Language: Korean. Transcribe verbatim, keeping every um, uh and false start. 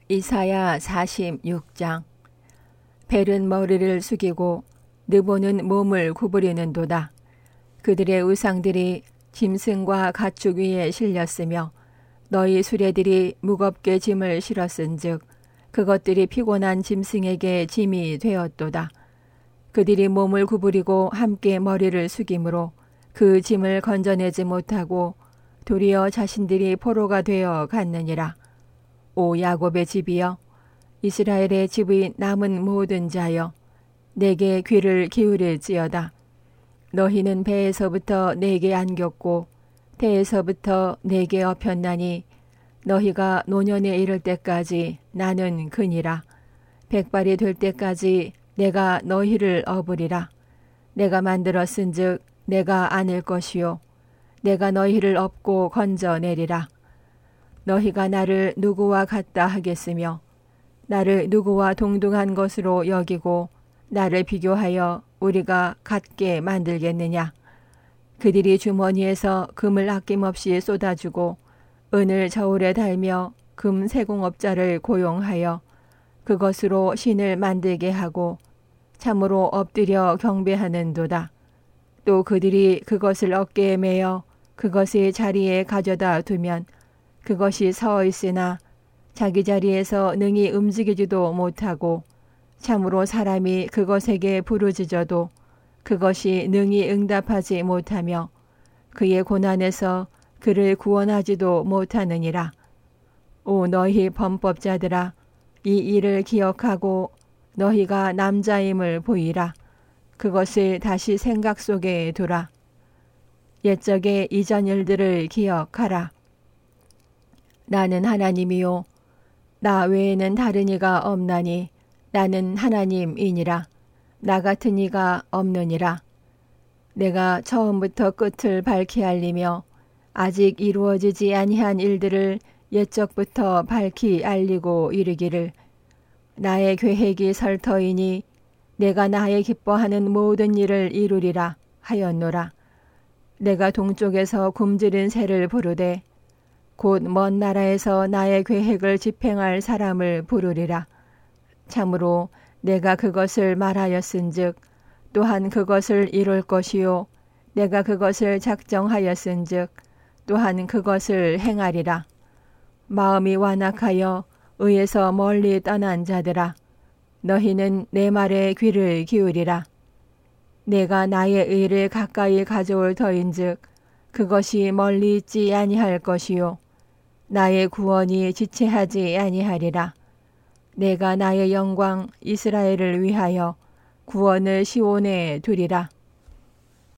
이사야 사십육 장. 벨은 머리를 숙이고 느보는 몸을 구부리는도다. 그들의 우상들이 짐승과 가축 위에 실렸으며 너희 수레들이 무겁게 짐을 실었은즉 그것들이 피곤한 짐승에게 짐이 되었도다. 그들이 몸을 구부리고 함께 머리를 숙이므로 그 짐을 건져내지 못하고 도리어 자신들이 포로가 되어 갔느니라. 오 야곱의 집이여, 이스라엘의 집의 남은 모든 자여, 내게 귀를 기울일지어다. 너희는 배에서부터 내게 안겼고 태에서부터 내게 엎였나니 너희가 노년에 이를 때까지 나는 그니라. 백발이 될 때까지 내가 너희를 업으리라. 내가 만들었은즉 내가 안을 것이요 내가 너희를 업고 건져내리라. 너희가 나를 누구와 같다 하겠으며 나를 누구와 동등한 것으로 여기고 나를 비교하여 우리가 같게 만들겠느냐. 그들이 주머니에서 금을 아낌없이 쏟아주고 은을 저울에 달며 금 세공업자를 고용하여 그것으로 신을 만들게 하고 참으로 엎드려 경배하는도다. 또 그들이 그것을 어깨에 메어 그것의 자리에 가져다 두면 그것이 서 있으나 자기 자리에서 능히 움직이지도 못하고 참으로 사람이 그것에게 부르짖어도 그것이 능히 응답하지 못하며 그의 고난에서 그를 구원하지도 못하느니라. 오 너희 범법자들아, 이 일을 기억하고 너희가 남자임을 보이라. 그것을 다시 생각 속에 두라. 옛적의 이전 일들을 기억하라. 나는 하나님이요 나 외에는 다른 이가 없나니 나는 하나님이니라. 나 같은 이가 없느니라. 내가 처음부터 끝을 밝히 알리며 아직 이루어지지 아니한 일들을 옛적부터 밝히 알리고 이르기를 나의 계획이 설터이니 내가 나의 기뻐하는 모든 일을 이루리라 하였노라. 내가 동쪽에서 굶주린 새를 부르되 곧 먼 나라에서 나의 계획을 집행할 사람을 부르리라. 참으로 내가 그것을 말하였은즉 또한 그것을 이룰 것이요 내가 그것을 작정하였은즉 또한 그것을 행하리라. 마음이 완악하여 의에서 멀리 떠난 자들아, 너희는 내 말에 귀를 기울이라. 내가 나의 의를 가까이 가져올 터인즉 그것이 멀리 있지 아니할 것이요 나의 구원이 지체하지 아니하리라. 내가 나의 영광 이스라엘을 위하여 구원을 시온에 두리라.